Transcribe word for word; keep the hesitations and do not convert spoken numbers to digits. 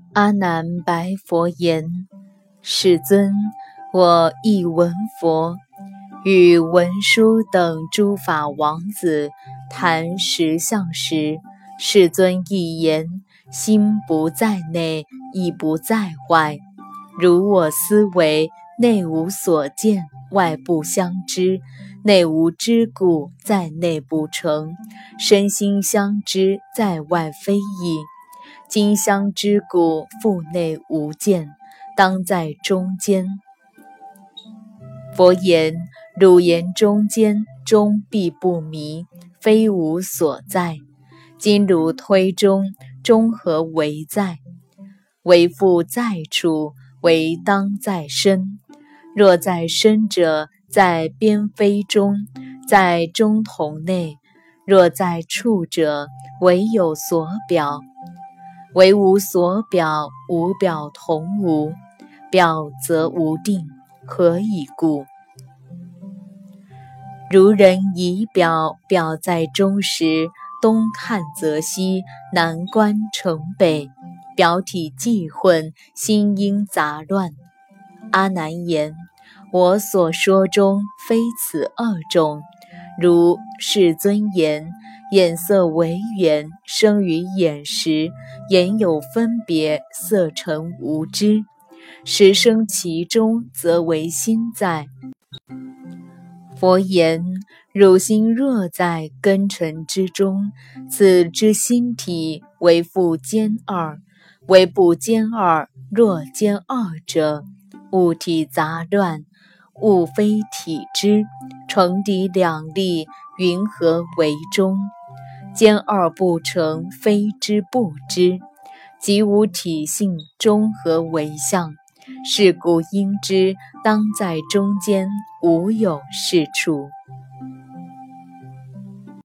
阿难白佛言：世尊，我亦闻佛与文殊等诸法王子谈实相时，世尊亦言：心不在内，亦不在外。如我思维，内无所见，外不相知，内无知故，在内不成；身心相知，在外非异。今相知故，腹内无见，当在中间。佛言：汝言中间，终必不迷，非无所在。今汝推中，中何为在？为复在处，为当在身。若在身者，在边非中，在中同内；若在处者，唯有所表。唯无所表，无表同无，表则无定，何以故？如人以表，表在中时，东看则西，南观成北，表体既混，心因杂乱。阿难言：我所说中，非此二种。如世尊言，眼色为缘，生于眼时，眼有分别，色成无知，时生其中，则为心在。佛言：汝心若在根尘之中，此之心体，为复兼二。为不兼二，若兼二者，物体杂乱，物非体之，成敌两立，云何为中？兼二不成，非之不知，即无体性，中何为相？是故应知，当在中间，无有是处。